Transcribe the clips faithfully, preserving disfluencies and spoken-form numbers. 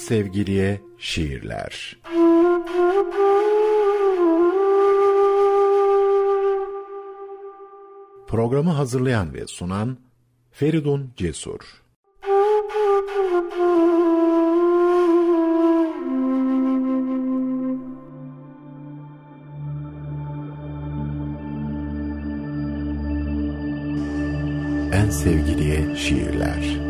sevgiliye şiirler. Programı hazırlayan ve sunan Feridun Cesur. En sevgiliye şiirler.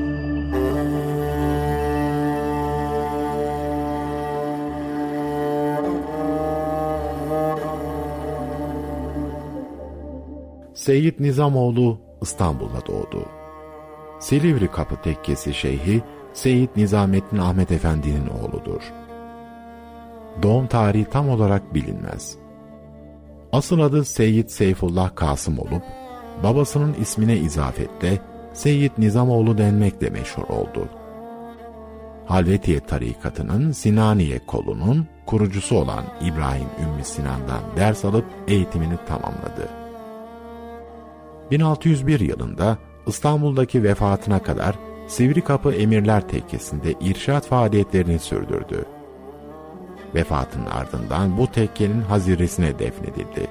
Seyyid Nizamoğlu İstanbul'da doğdu. Silivri Kapı Tekkesi Şeyhi Seyyid Nizamettin Ahmet Efendi'nin oğludur. Doğum tarihi tam olarak bilinmez. Asıl adı Seyyid Seyfullah Kasım olup, babasının ismine izafetle Seyyid Nizamoğlu denmekle meşhur oldu. Halvetiye tarikatının Sinaniye kolunun kurucusu olan İbrahim Ümmü Sinan'dan ders alıp eğitimini tamamladı. bin altı yüz bir yılında İstanbul'daki vefatına kadar Sivrikapı Emirler Tekkesi'nde irşat faaliyetlerini sürdürdü. Vefatının ardından bu tekkenin haziresine defnedildi.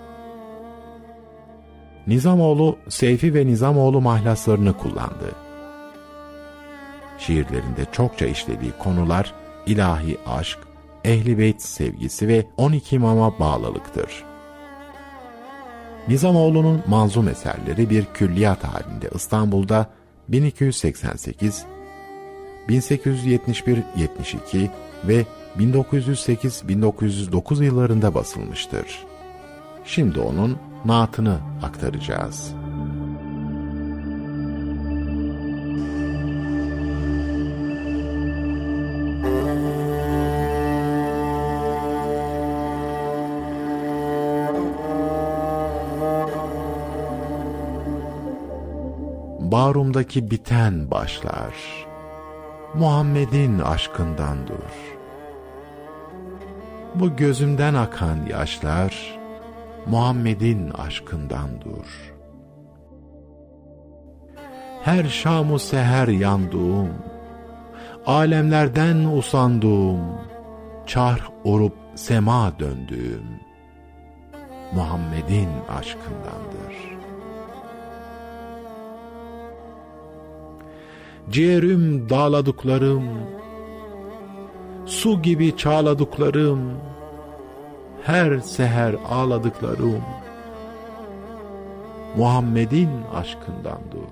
Nizamoğlu, Seyfi ve Nizamoğlu mahlaslarını kullandı. Şiirlerinde çokça işlediği konular ilahi aşk, Ehl-i Beyt sevgisi ve on iki imama bağlılıktır. Nizamoğlu'nun manzum eserleri bir külliyat halinde İstanbul'da bin iki yüz seksen sekiz, bin sekiz yüz yetmiş bir yetmiş iki ve bin dokuz yüz sekiz bin dokuz yüz dokuz yıllarında basılmıştır. Şimdi onun naatını aktaracağız. Bağrımdaki biten başlar, Muhammed'in aşkından dur. Bu gözümden akan yaşlar, Muhammed'in aşkından dur. Her şam-ı seher yandığım, alemlerden usandığım, çarh orup sema döndüğüm, Muhammed'in aşkındandır. Ciğerim dağladıklarım, su gibi çağladıklarım, her seher ağladıklarım, Muhammed'in aşkındandır.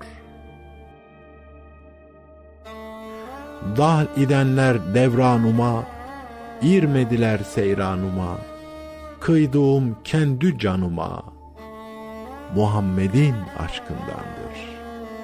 Dal idenler devranuma, irmediler seyranuma, kıydığım kendi canıma, Muhammed'in aşkındandır.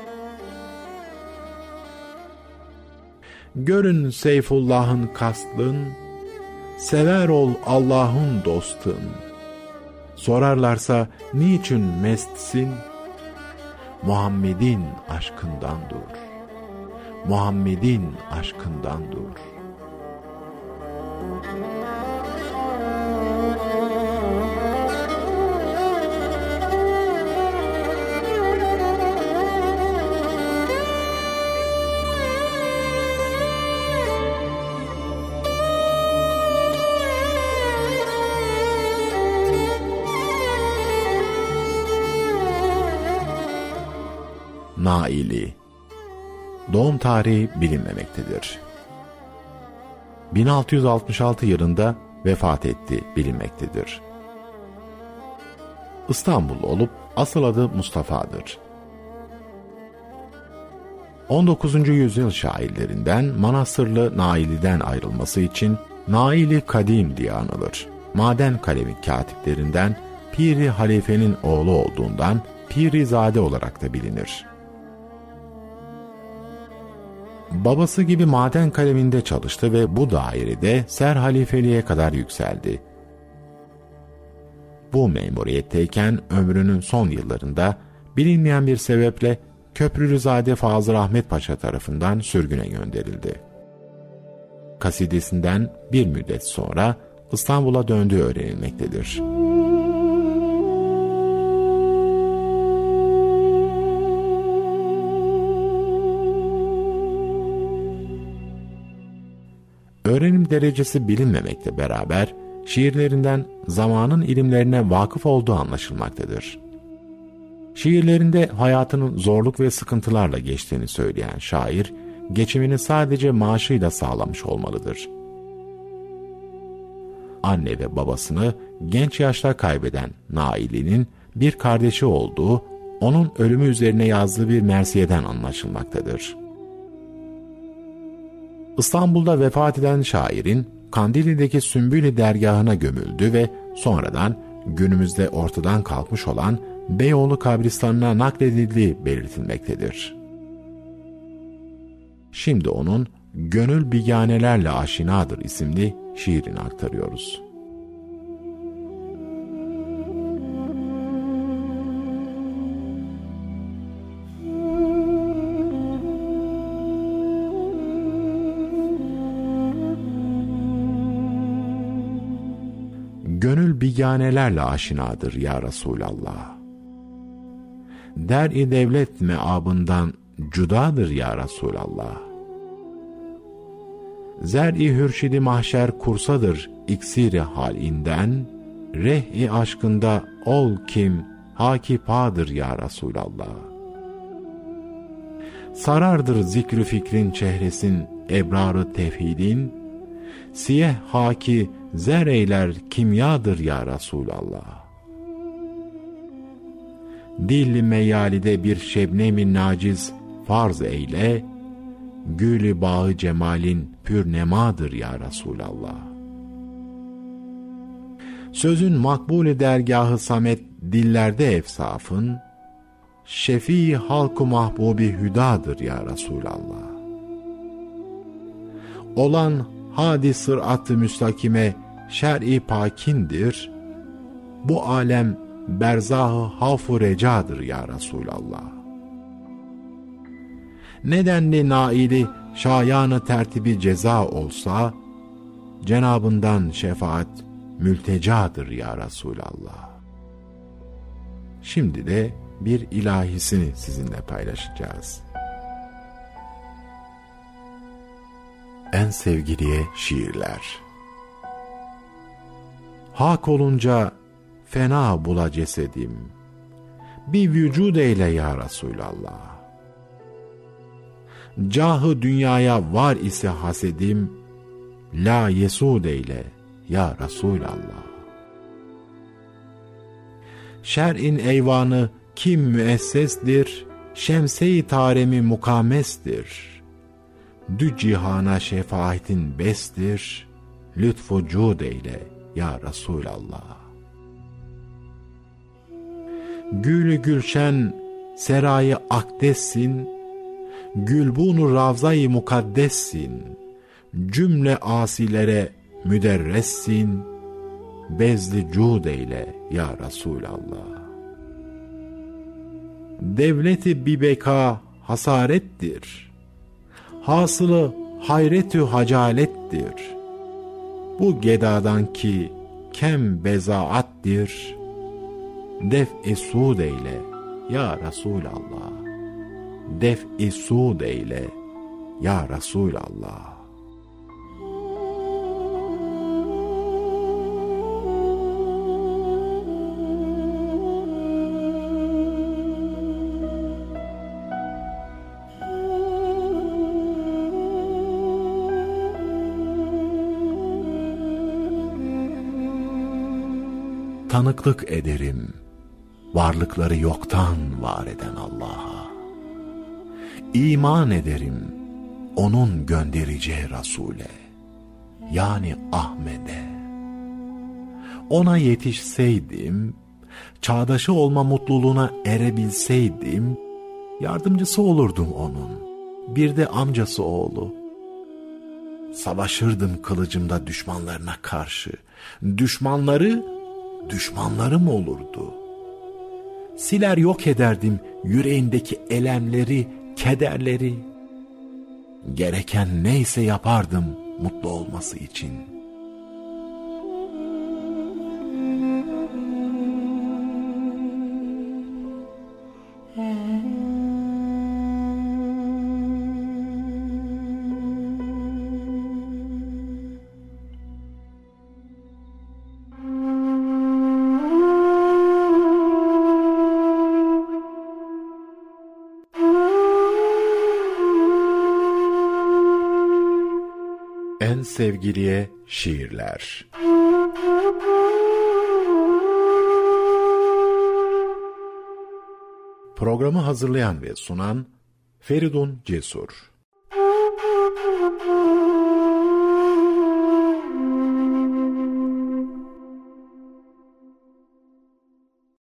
Görün Seyfullah'ın kastın, sever ol Allah'ın dostun. Sorarlarsa niçin mestsin? Muhammed'in aşkından dur. Muhammed'in aşkından dur. Naili. Doğum tarihi bilinmemektedir. bin altı yüz altmış altı yılında vefat etti bilinmektedir. İstanbullu olup asıl adı Mustafa'dır. on dokuzuncu yüzyıl şairlerinden Manastırlı Naili'den ayrılması için Naili Kadim diye anılır. Maden kalemi katiplerinden Piri Halife'nin oğlu olduğundan Pirizade olarak da bilinir. Babası gibi maden kaleminde çalıştı ve bu dairede ser halifeliğe kadar yükseldi. Bu memuriyetteyken ömrünün son yıllarında bilinmeyen bir sebeple Köprülüzade Fazıl Ahmet Paşa tarafından sürgüne gönderildi. Kasidesinden bir müddet sonra İstanbul'a döndüğü öğrenilmektedir. derecesi bilinmemekle beraber, şiirlerinden zamanın ilimlerine vakıf olduğu anlaşılmaktadır. Şiirlerinde hayatının zorluk ve sıkıntılarla geçtiğini söyleyen şair, geçimini sadece maaşıyla sağlamış olmalıdır. Anne ve babasını genç yaşta kaybeden Naili'nin bir kardeşi olduğu, onun ölümü üzerine yazdığı bir mersiyeden anlaşılmaktadır. İstanbul'da vefat eden şairin, Kandilli'deki Sümbüli dergahına gömüldü ve sonradan günümüzde ortadan kalkmış olan Beyoğlu kabristanına nakledildiği belirtilmektedir. Şimdi onun Gönül Biganelerle Aşinadır isimli şiirini aktarıyoruz. Gönül biganelerle aşinadır ya Resulallah. Der-i devlet meabından cüdadır ya Resulallah. Zer-i hürşidi mahşer kursadır iksiri halinden, reh-i aşkında ol kim hakipadır ya Resulallah. Sarardır zikrü fikrin çehresin ebrarı tevhidin, siyeh haki zer eyler kimyadır ya Resulallah. Dil-i meyalide bir şebnem-i naciz farz eyle, gül-i bağı cemalin pür nemadır ya Resulallah. Sözün makbul-i dergahı samet dillerde efsafın, şefii halk-ı mahbubi hüdadır ya Resulallah. Olan hadi sırat-ı müstakime şer-i pakindir, bu alem berzah-ı havf-u recadır ya Resulallah. Nedenli naili şayanı tertibi ceza olsa, Cenabından şefaat mültecadır ya Resulallah. Şimdi de bir ilahisini sizinle paylaşacağız. En sevgiliye şiirler. Hak olunca fena bula cesedim, bir vücud eyle ya Resulallah. Cahı dünyaya var ise hasedim, la yesud eyle ya Resulallah. Şer'in eyvanı kim müessesdir, şemse-i taremi mukamestir. Dü cihana şefaatin bestir, lütfu cud eyle ya Resulallah. Gül-ü gülşen serayı akdessin, gülbunu ravza-i mukaddessin, cümle asilere müderressin, bezli cud eyle ya Resulallah. Devleti bir beka hasarettir, hasılı hayretü hacalettir. Bu gedadan ki kem bezaattir, def-i suud eyle ya Resulallah. Def-i suud eyle ya Resulallah. Tanıklık ederim varlıkları yoktan var eden Allah'a. İman ederim onun göndereceği Resul'e, yani Ahmet'e. Ona yetişseydim, çağdaşı olma mutluluğuna erebilseydim, yardımcısı olurdum onun, bir de amcası oğlu. Savaşırdım kılıcımda düşmanlarına karşı, düşmanları düşmanlarım olurdu. Siler yok ederdim yüreğindeki elemleri, kederleri. Gereken neyse yapardım mutlu olması için. En sevgiliye şiirler. Programı hazırlayan ve sunan Feridun Cesur.